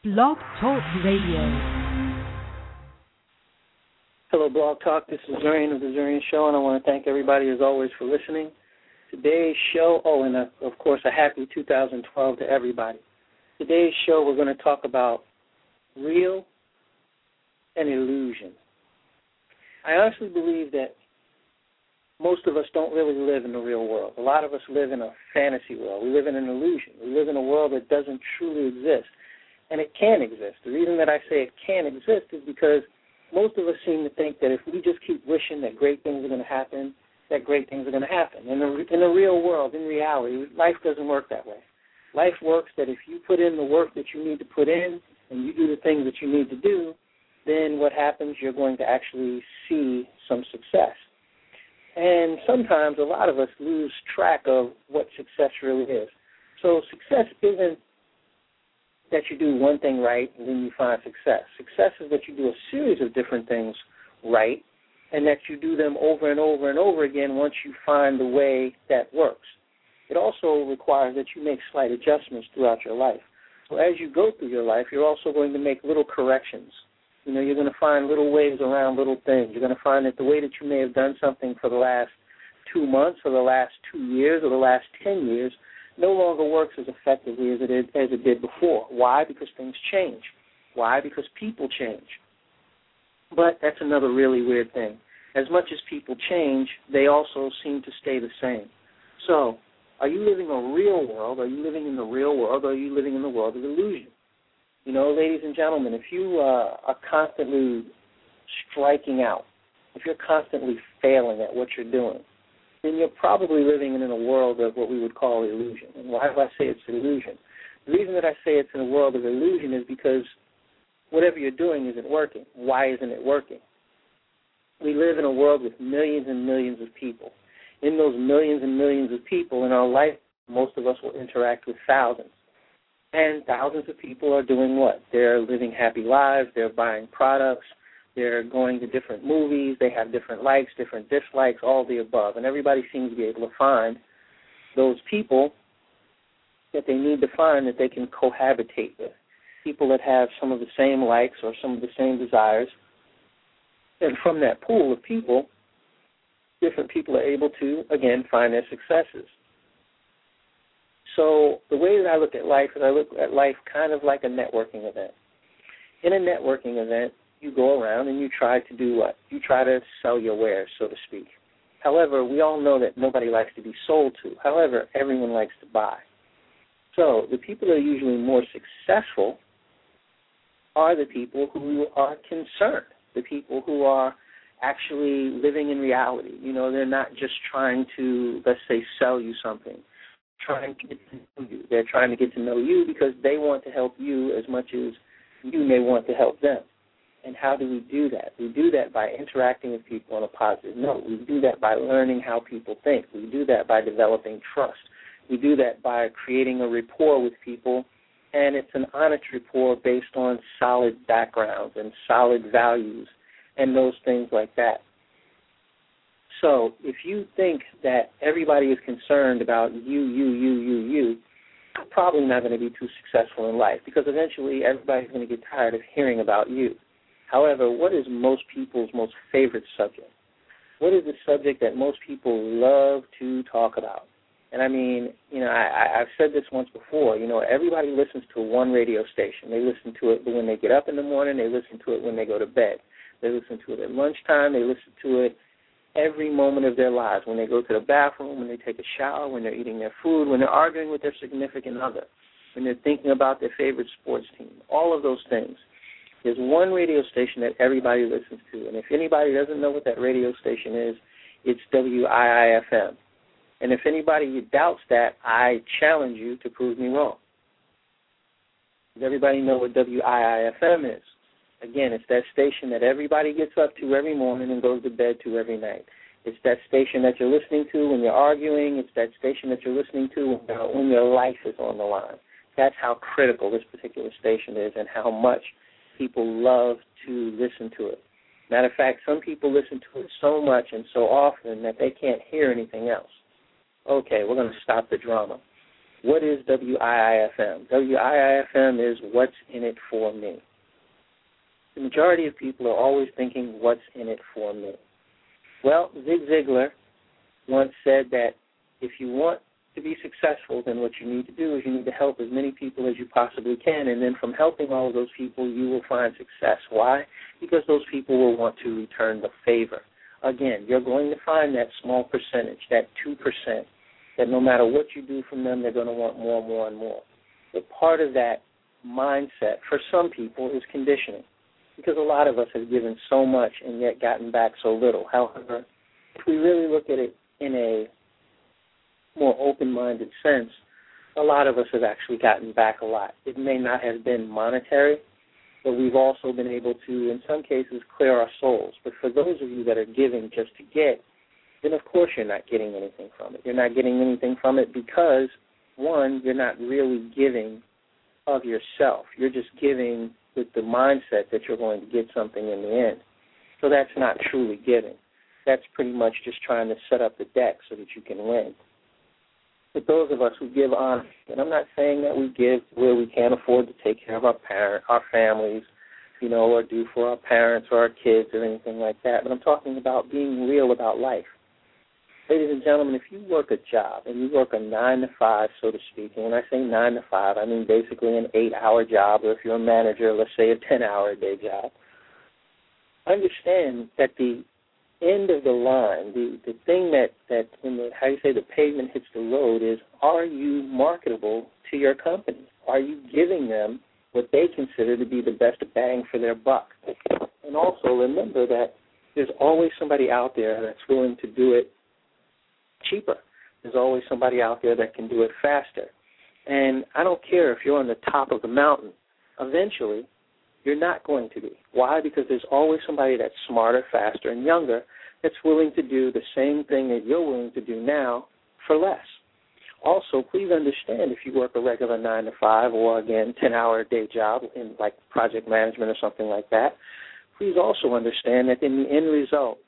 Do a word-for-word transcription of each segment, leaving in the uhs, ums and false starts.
Blog Talk Radio. Hello, Blog Talk. This is Zurian of The Zurian Show, and I want to thank everybody, as always, for listening. Today's show, oh, and uh, of course, a happy two thousand twelve to everybody. Today's show, we're going to talk about real and illusion. I honestly believe that most of us don't really live in the real world. A lot of us live in a fantasy world. We live in an illusion. We live in a world that doesn't truly exist. And it can exist. The reason that I say it can exist is because most of us seem to think that if we just keep wishing that great things are going to happen, that great things are going to happen. In the, in the real world, in reality, life doesn't work that way. Life works that if you put in the work that you need to put in and you do the things that you need to do, then what happens, you're going to actually see some success. And sometimes a lot of us lose track of what success really is. So success isn't that you do one thing right and then you find success. Success is that you do a series of different things right and that you do them over and over and over again once you find the way that works. It also requires that you make slight adjustments throughout your life. So as you go through your life, you're also going to make little corrections. You know, you're going to find little ways around little things. You're going to find that the way that you may have done something for the last two months or the last two years or the last ten years no longer works as effectively as it, is, as it did before. Why? Because things change. Why? Because people change. But that's another really weird thing. As much as people change, they also seem to stay the same. So, are you living a real world? Are you living in the real world? Or are you living in the world of illusion? You know, ladies and gentlemen, if you uh, are constantly striking out, if you're constantly failing at what you're doing, then you're probably living in a world of what we would call illusion. And why do I say it's illusion? The reason that I say it's in a world of illusion is because whatever you're doing isn't working. Why isn't it working? We live in a world with millions and millions of people. In those millions and millions of people in our life, most of us will interact with thousands. And thousands of people are doing what? They're living happy lives. They're buying products. They're going to different movies. They have different likes, different dislikes, all the above. And everybody seems to be able to find those people that they need to find that they can cohabitate with, people that have some of the same likes or some of the same desires. And from that pool of people, different people are able to, again, find their successes. So the way that I look at life is I look at life kind of like a networking event. In a networking event, you go around and you try to do what? You try to sell your wares, so to speak. However, we all know that nobody likes to be sold to. However, everyone likes to buy. So the people that are usually more successful are the people who are concerned, the people who are actually living in reality. You know, they're not just trying to, let's say, sell you something, trying to get to know you. They're trying to get to know you because they want to help you as much as you may want to help them. And how do we do that? We do that by interacting with people on a positive note. We do that by learning how people think. We do that by developing trust. We do that by creating a rapport with people, and it's an honest rapport based on solid backgrounds and solid values and those things like that. So if you think that everybody is concerned about you, you, you, you, you, you're probably not going to be too successful in life because eventually everybody's going to get tired of hearing about you. However, what is most people's most favorite subject? What is the subject that most people love to talk about? And I mean, you know, I, I've said this once before, you know, everybody listens to one radio station. They listen to it when they get up in the morning. They listen to it when they go to bed. They listen to it at lunchtime. They listen to it every moment of their lives, when they go to the bathroom, when they take a shower, when they're eating their food, when they're arguing with their significant other, when they're thinking about their favorite sports team, all of those things. There's one radio station that everybody listens to, and if anybody doesn't know what that radio station is, it's W I I F M. And if anybody doubts that, I challenge you to prove me wrong. Does everybody know what W I I F M is? Again, it's that station that everybody gets up to every morning and goes to bed to every night. It's that station that you're listening to when you're arguing. It's that station that you're listening to when your life is on the line. That's how critical this particular station is and how much people love to listen to it. Matter of fact, some people listen to it so much and so often that they can't hear anything else. Okay, we're going to stop the drama. What is W I I F M? W I I F M is what's in it for me. The majority of people are always thinking, what's in it for me? Well, Zig Ziglar once said that if you want to be successful, then what you need to do is you need to help as many people as you possibly can, and then from helping all of those people, you will find success. Why? Because those people will want to return the favor. Again, you're going to find that small percentage, that two percent, that no matter what you do from them, they're going to want more and more and more. But part of that mindset for some people is conditioning, because a lot of us have given so much and yet gotten back so little. However, if we really look at it in a more open-minded sense, a lot of us have actually gotten back a lot. It may not have been monetary, but we've also been able to, in some cases, clear our souls. But for those of you that are giving just to get, then of course you're not getting anything from it. You're not getting anything from it because, one, you're not really giving of yourself. You're just giving with the mindset that you're going to get something in the end. So that's not truly giving. That's pretty much just trying to set up the deck so that you can win. But those of us who give honestly, and I'm not saying that we give where we can't afford to take care of our parent, our families, you know, or do for our parents or our kids or anything like that, but I'm talking about being real about life. Ladies and gentlemen, if you work a job and you work a nine to five, so to speak, and when I say nine to five, I mean basically an eight-hour job, or if you're a manager, let's say a ten-hour a day job, understand that the end of the line, the, the thing that, that when the, how you say the pavement hits the road is, are you marketable to your company? Are you giving them what they consider to be the best bang for their buck? And also remember that there's always somebody out there that's willing to do it cheaper. There's always somebody out there that can do it faster. And I don't care if you're on the top of the mountain. Eventually, you're not going to be. Why? Because there's always somebody that's smarter, faster, and younger that's willing to do the same thing that you're willing to do now for less. Also, please understand if you work a regular nine to five or, again, ten-hour a day job in, like, project management or something like that, please also understand that in the end result,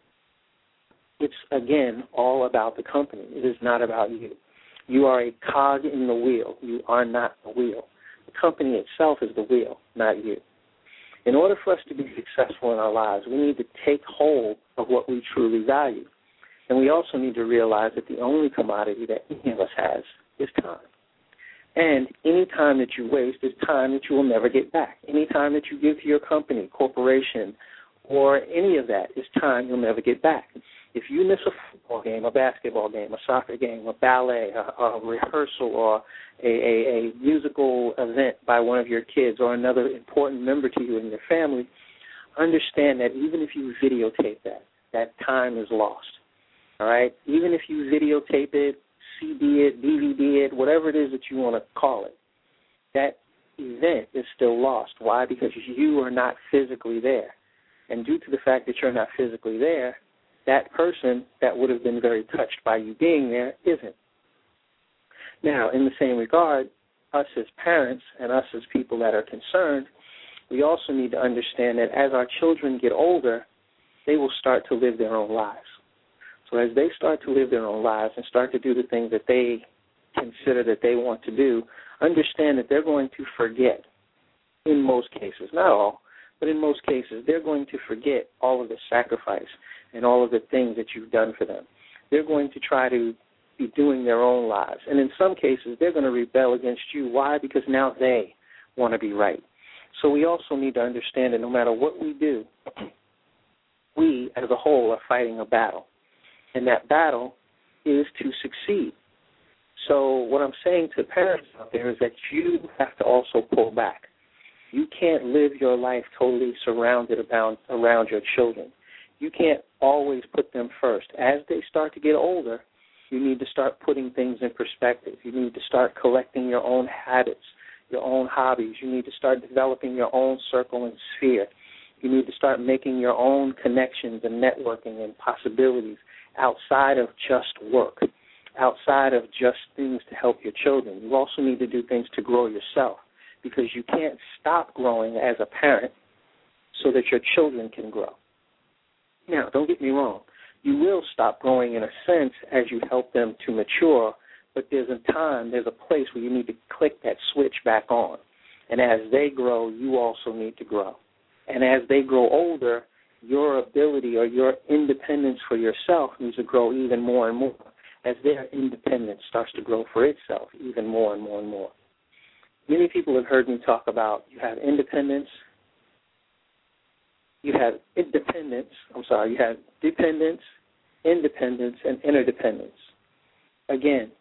it's, again, all about the company. It is not about you. You are a cog in the wheel. You are not the wheel. The company itself is the wheel, not you. In order for us to be successful in our lives, we need to take hold of what we truly value. And we also need to realize that the only commodity that any of us has is time. And any time that you waste is time that you will never get back. Any time that you give to your company, corporation, or any of that is time you'll never get back. If you miss a football game, a basketball game, a soccer game, a ballet, a, a rehearsal, or a, a, a musical event by one of your kids or another important member to you and your family, understand that even if you videotape that, that time is lost. All right? Even if you videotape it, C D it, D V D it, whatever it is that you want to call it, that event is still lost. Why? Because you are not physically there. And due to the fact that you're not physically there, that person that would have been very touched by you being there isn't. Now, in the same regard, us as parents and us as people that are concerned, we also need to understand that as our children get older, they will start to live their own lives. So as they start to live their own lives and start to do the things that they consider that they want to do, understand that they're going to forget, in most cases, not all, but in most cases, they're going to forget all of the sacrifice and all of the things that you've done for them. They're going to try to be doing their own lives. And in some cases, they're going to rebel against you. Why? Because now they want to be right. So we also need to understand that no matter what we do, we as a whole are fighting a battle. And that battle is to succeed. So what I'm saying to parents out there is that you have to also pull back. You can't live your life totally surrounded about, around your children. You can't always put them first. As they start to get older, you need to start putting things in perspective. You need to start collecting your own habits, your own hobbies. You need to start developing your own circle and sphere. You need to start making your own connections and networking and possibilities outside of just work, outside of just things to help your children. You also need to do things to grow yourself, because you can't stop growing as a parent so that your children can grow. Now, don't get me wrong. You will stop growing in a sense as you help them to mature, but there's a time, there's a place where you need to click that switch back on. And as they grow, you also need to grow. And as they grow older, your ability or your independence for yourself needs to grow even more and more as their independence starts to grow for itself even more and more and more. Many people have heard me talk about you have independence, you have independence, I'm sorry, you have dependence, independence, and interdependence. Again,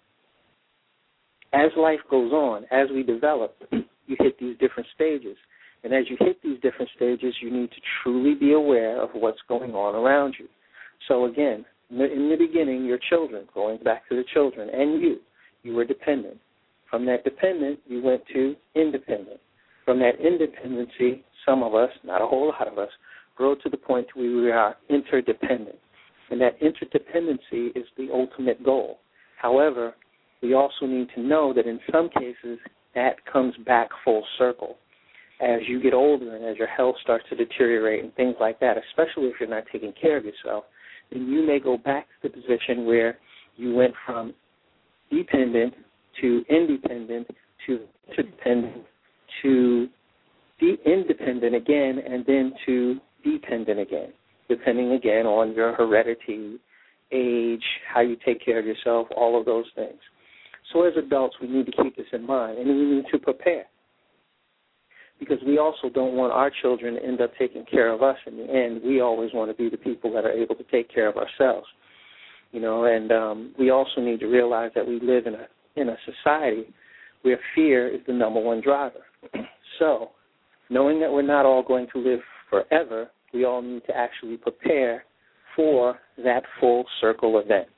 as life goes on, as we develop, you hit these different stages. And as you hit these different stages, you need to truly be aware of what's going on around you. So again, in the beginning, your children, going back to the children, and you, you were dependent. From that dependent, you went to independent. From that independency, some of us, not a whole lot of us, grow to the point where we are interdependent. And that interdependency is the ultimate goal. However, we also need to know that in some cases, that comes back full circle. As you get older and as your health starts to deteriorate and things like that, especially if you're not taking care of yourself, then you may go back to the position where you went from dependent to independent to interdependent to de- independent again and then to dependent again, depending again on your heredity, age, how you take care of yourself, all of those things. So as adults, we need to keep this in mind, and we need to prepare, because we also don't want our children to end up taking care of us in the end. We always want to be the people that are able to take care of ourselves, you know, and um, we also need to realize that we live in a in a society where fear is the number one driver. So knowing that we're not all going to live forever, we all need to actually prepare for that full circle event.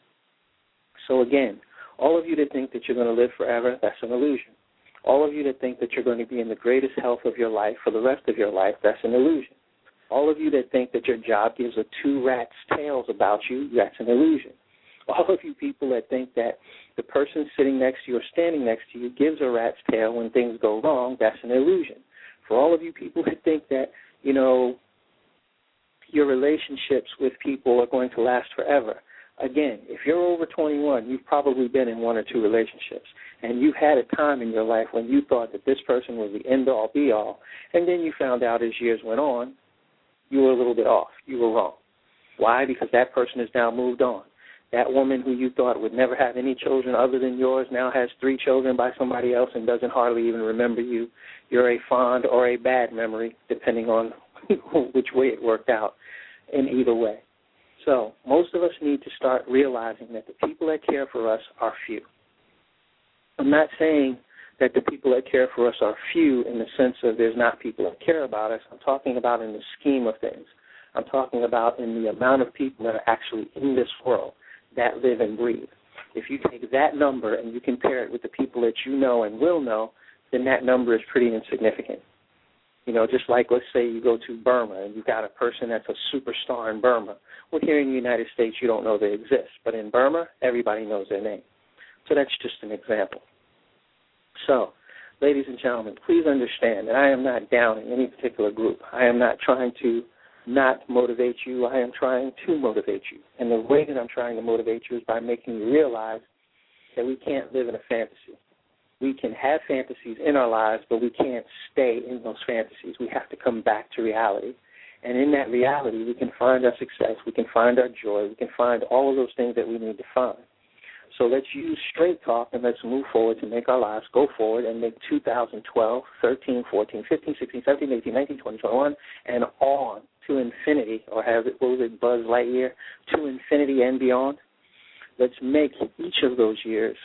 So again, all of you that think that you're going to live forever, that's an illusion. All of you that think that you're going to be in the greatest health of your life for the rest of your life, that's an illusion. All of you that think that your job gives a two rat's tails about you, that's an illusion. All of you people that think that the person sitting next to you or standing next to you gives a rat's tail when things go wrong, that's an illusion. For all of you people that think that, you know, your relationships with people are going to last forever, again, if you're over twenty-one, you've probably been in one or two relationships, and you've had a time in your life when you thought that this person was the end-all, be-all, and then you found out as years went on, you were a little bit off. You were wrong. Why? Because that person has now moved on. That woman who you thought would never have any children other than yours now has three children by somebody else and doesn't hardly even remember you. You're a fond or a bad memory, depending on which way it worked out in either way. So most of us need to start realizing that the people that care for us are few. I'm not saying that the people that care for us are few in the sense of there's not people that care about us. I'm talking about in the scheme of things. I'm talking about in the amount of people that are actually in this world that live and breathe. If you take that number and you compare it with the people that you know and will know, then that number is pretty insignificant. You know, just like let's say you go to Burma and you've got a person that's a superstar in Burma. Well, here in the United States, you don't know they exist. But in Burma, everybody knows their name. So that's just an example. So, ladies and gentlemen, please understand that I am not down in any particular group. I am not trying to not motivate you. I am trying to motivate you. And the way that I'm trying to motivate you is by making you realize that we can't live in a fantasy. We can have fantasies in our lives, but we can't stay in those fantasies. We have to come back to reality. And in that reality, we can find our success, we can find our joy, we can find all of those things that we need to find. So let's use straight talk and let's move forward to make our lives go forward and make two thousand twelve, thirteen, fourteen, fifteen, sixteen, seventeen, eighteen, nineteen, twenty, twenty-one, and on to infinity, or have it, what was it, Buzz Lightyear, to infinity and beyond. Let's make each of those years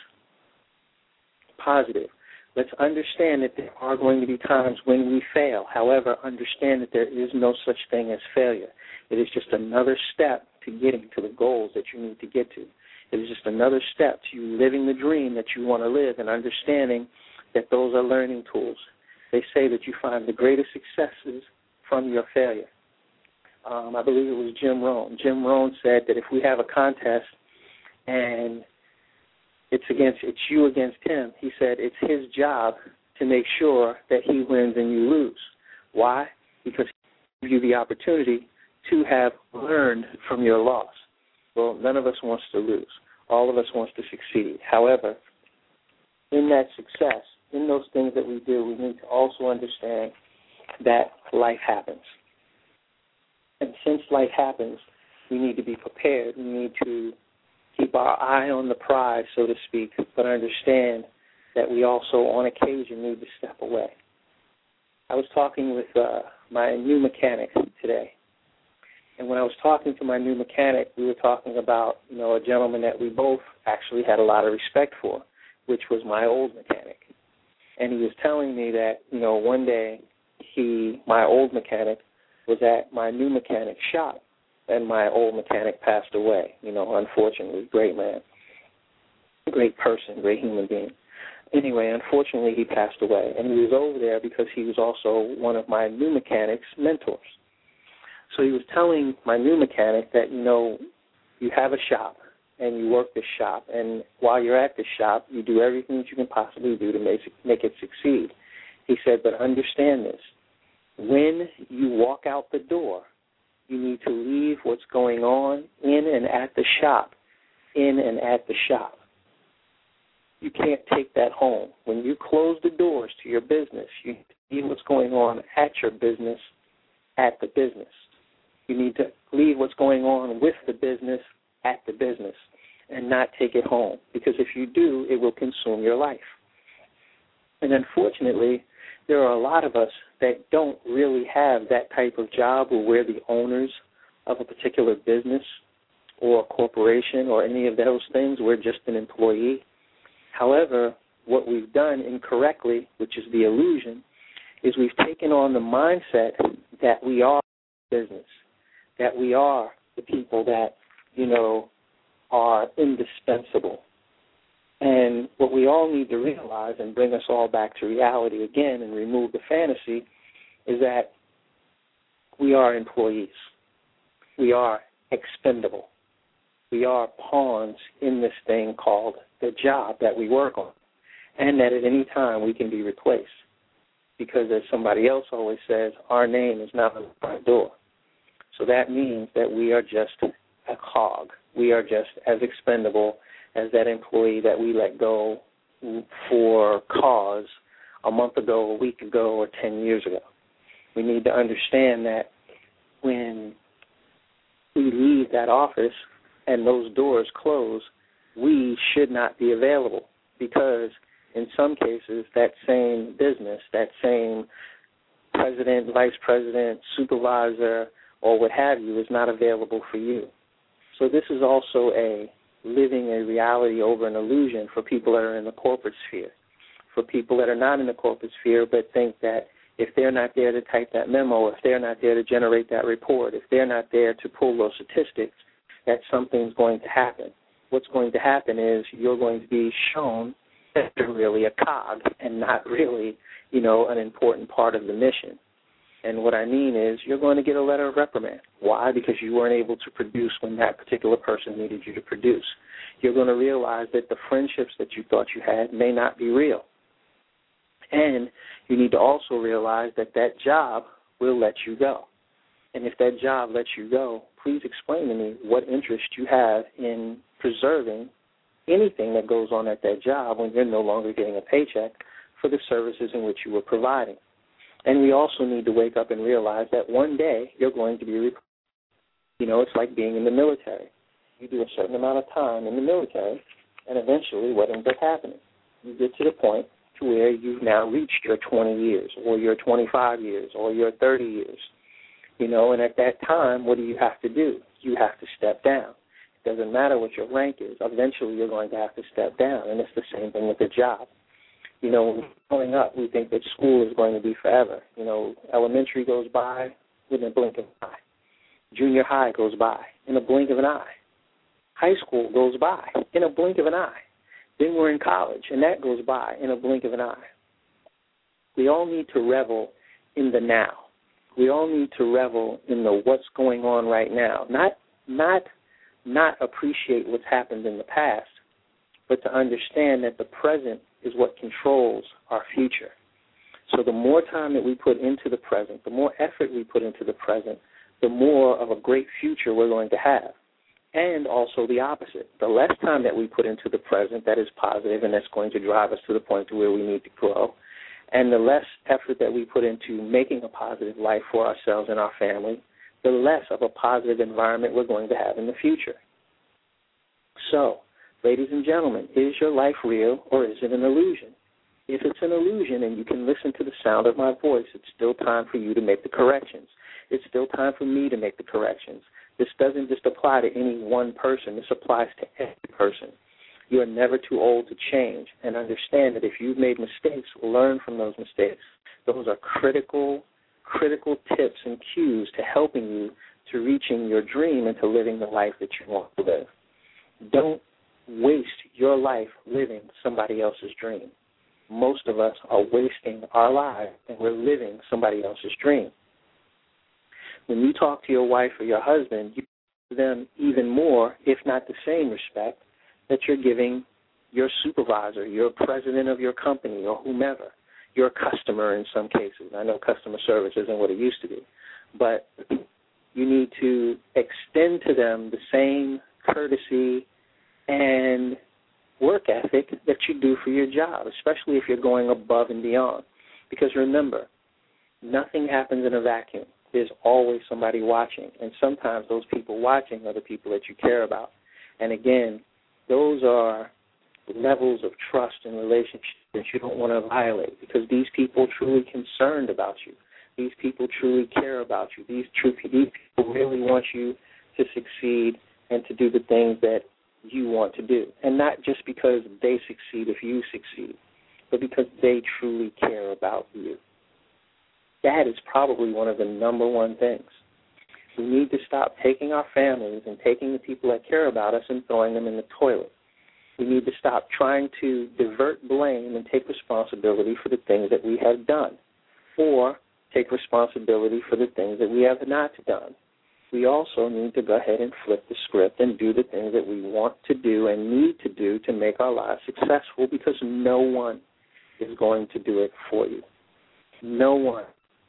positive. Let's understand that there are going to be times when we fail. However, understand that there is no such thing as failure. It is just another step to getting to the goals that you need to get to. It is just another step to you living the dream that you want to live and understanding that those are learning tools. They say that you find the greatest successes from your failure. Um, I believe it was Jim Rohn. Jim Rohn said that if we have a contest and it's against it's you against him, he said it's his job to make sure that he wins and you lose. Why? Because he gives you the opportunity to have learned from your loss. Well, none of us wants to lose. All of us wants to succeed. However, in that success, in those things that we do, we need to also understand that life happens. And since life happens, we need to be prepared. We need to keep our eye on the prize, so to speak, but understand that we also, on occasion, need to step away. I was talking with uh, my new mechanic today, and when I was talking to my new mechanic, we were talking about, you know, a gentleman that we both actually had a lot of respect for, which was my old mechanic. And he was telling me that, you know, one day he, my old mechanic, was at my new mechanic's shop, and my old mechanic passed away, you know, unfortunately. Great man, great person, great human being. Anyway, unfortunately, he passed away, and he was over there because he was also one of my new mechanic's mentors. So he was telling my new mechanic that, you know, you have a shop, and you work this shop, and while you're at this shop, you do everything that you can possibly do to make, make it succeed. He said, but understand this. When you walk out the door, you need to leave what's going on in and at the shop, in and at the shop. You can't take that home. When you close the doors to your business, you need to leave what's going on at your business, at the business. You need to leave what's going on with the business, at the business, and not take it home. Because if you do, it will consume your life. And unfortunately, there are a lot of us that don't really have that type of job where we're the owners of a particular business or a corporation or any of those things. We're just an employee. However, what we've done incorrectly, which is the illusion, is we've taken on the mindset that we are business, that we are the people that, you know, are indispensable. And what we all need to realize and bring us all back to reality again and remove the fantasy is that we are employees. We are expendable. We are pawns in this thing called the job that we work on, and that at any time we can be replaced. Because as somebody else always says, our name is not on the front door. So that means that we are just a cog. We are just as expendable as that employee that we let go for cause a month ago, a week ago, or ten years ago. We need to understand that when we leave that office and those doors close, we should not be available, because in some cases that same business, that same president, vice president, supervisor, or what have you is not available for you. So this is also a living a reality over an illusion for people that are in the corporate sphere, for people that are not in the corporate sphere but think that if they're not there to type that memo, if they're not there to generate that report, if they're not there to pull those statistics, that something's going to happen. What's going to happen is you're going to be shown that you're really a cog and not really, you know, an important part of the mission. And what I mean is you're going to get a letter of reprimand. Why? Because you weren't able to produce when that particular person needed you to produce. You're going to realize that the friendships that you thought you had may not be real. And you need to also realize that that job will let you go. And if that job lets you go, please explain to me what interest you have in preserving anything that goes on at that job when you're no longer getting a paycheck for the services in which you were providing. And we also need to wake up and realize that one day you're going to be replaced. You know, it's like being in the military. You do a certain amount of time in the military, and eventually what ends up happening? You get to the point to where you've now reached your twenty years, or your twenty-five years, or your thirty years. You know, and at that time, what do you have to do? You have to step down. It doesn't matter what your rank is. Eventually you're going to have to step down, and it's the same thing with the job. You know, when we're growing up, we think that school is going to be forever. You know, elementary goes by within a blink of an eye. Junior high goes by in a blink of an eye. High school goes by in a blink of an eye. Then we're in college, and that goes by in a blink of an eye. We all need to revel in the now. We all need to revel in the what's going on right now. Not, not, not appreciate what's happened in the past, but to understand that the present is what controls our future. So the more time that we put into the present, the more effort we put into the present, the more of a great future we're going to have. And also the opposite. The less time that we put into the present that is positive and that's going to drive us to the point to where we need to grow, and the less effort that we put into making a positive life for ourselves and our family, the less of a positive environment we're going to have in the future. So, ladies and gentlemen, is your life real or is it an illusion? If it's an illusion and you can listen to the sound of my voice, it's still time for you to make the corrections. It's still time for me to make the corrections. This doesn't just apply to any one person. This applies to every person. You are never too old to change, and understand that if you've made mistakes, learn from those mistakes. Those are critical, critical tips and cues to helping you to reaching your dream and to living the life that you want to live. Don't waste your life living somebody else's dream. Most of us are wasting our lives, and we're living somebody else's dream. When you talk to your wife or your husband, you give them even more, if not the same respect, that you're giving your supervisor, your president of your company, or whomever, your customer in some cases. I know customer service isn't what it used to be, but you need to extend to them the same courtesy and work ethic that you do for your job, especially if you're going above and beyond. Because remember, nothing happens in a vacuum. There's always somebody watching, and sometimes those people watching are the people that you care about. And again, those are levels of trust and relationship that you don't want to violate, because these people are truly concerned about you. These people truly care about you. These, true, these people really want you to succeed and to do the things that you want to do. And not just because they succeed if you succeed, but because they truly care about you. That is probably one of the number one things. We need to stop taking our families and taking the people that care about us and throwing them in the toilet. We need to stop trying to divert blame and take responsibility for the things that we have done, or take responsibility for the things that we have not done. We also need to go ahead and flip the script and do the things that we want to do and need to do to make our lives successful, because no one is going to do it for you. No one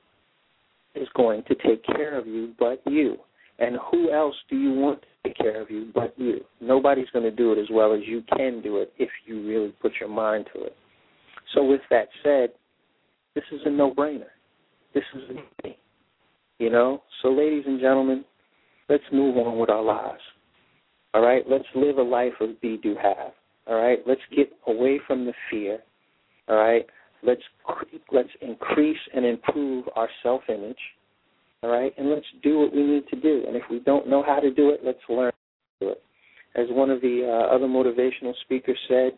is going to take care of you but you. And who else do you want to take care of you but you? Nobody's going to do it as well as you can do it if you really put your mind to it. So with that said, this is a no-brainer. This is a thing, you know? So ladies and gentlemen, let's move on with our lives, all right? Let's live a life of be, do, have, all right? Let's get away from the fear, all right? Let's let's increase and improve our self-image, all right? And let's do what we need to do. And if we don't know how to do it, let's learn how to do it. As one of the uh, other motivational speakers said,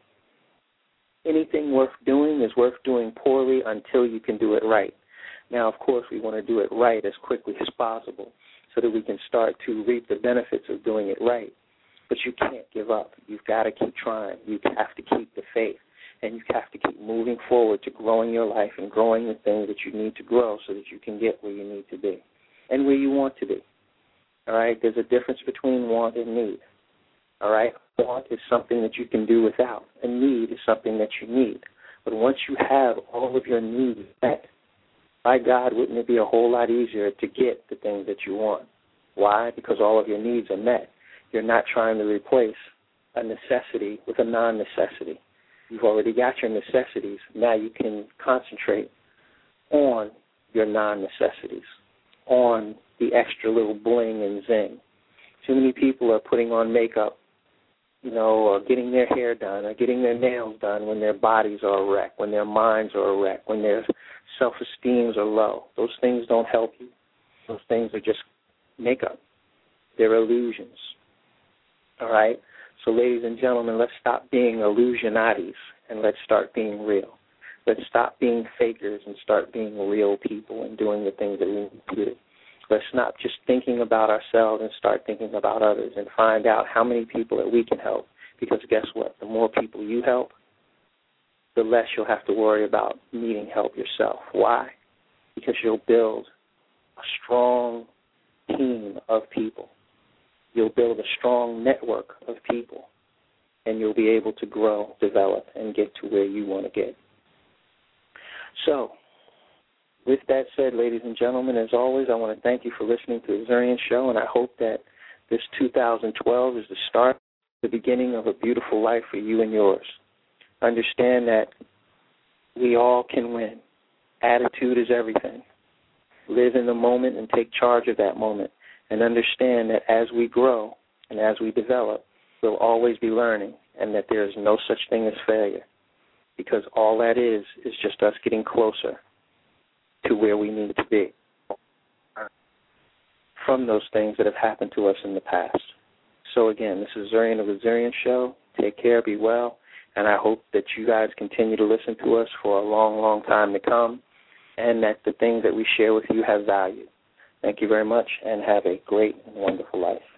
anything worth doing is worth doing poorly until you can do it right. Now, of course, we want to do it right as quickly as possible so that we can start to reap the benefits of doing it right. But you can't give up. You've got to keep trying. You have to keep the faith. And you have to keep moving forward to growing your life and growing the things that you need to grow so that you can get where you need to be and where you want to be. All right? There's a difference between want and need. All right? Want is something that you can do without, and need is something that you need. But once you have all of your needs met, by God, wouldn't it be a whole lot easier to get the things that you want? Why? Because all of your needs are met. You're not trying to replace a necessity with a non-necessity. You've already got your necessities. Now you can concentrate on your non-necessities, on the extra little bling and zing. Too many people are putting on makeup, you know, or getting their hair done or getting their nails done when their bodies are a wreck, when their minds are a wreck, when their self-esteems are low. Those things don't help you. Those things are just makeup. They're illusions. All right? So, ladies and gentlemen, let's stop being illusionatis and let's start being real. Let's stop being fakers and start being real people and doing the things that we need to do. Let's not just thinking about ourselves and start thinking about others and find out how many people that we can help. Because guess what? The more people you help, the less you'll have to worry about needing help yourself. Why? Because you'll build a strong team of people. You'll build a strong network of people, and you'll be able to grow, develop, and get to where you want to get. So, with that said, ladies and gentlemen, as always, I want to thank you for listening to the Zurian Show, and I hope that This two thousand twelve is the start, the beginning of a beautiful life for you and yours. Understand that we all can win. Attitude is everything. Live in the moment and take charge of that moment. And understand that as we grow and as we develop, we'll always be learning, and that there is no such thing as failure, because all that is is just us getting closer to where we need to be from those things that have happened to us in the past. So again, this is Zurian of the Zurian Show. Take care, be well, and I hope that you guys continue to listen to us for a long, long time to come, and that the things that we share with you have value. Thank you very much, and have a great and wonderful life.